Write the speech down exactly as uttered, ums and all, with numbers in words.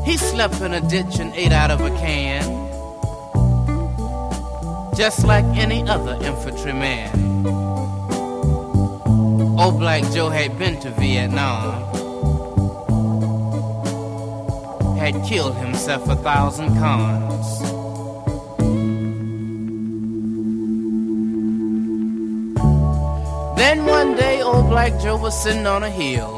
He slept in a ditch and ate out of a can, just like any other infantryman. Old Black Joe had been to Vietnam, had killed himself a thousand cons. Then one day old Black Joe was sitting on a hill,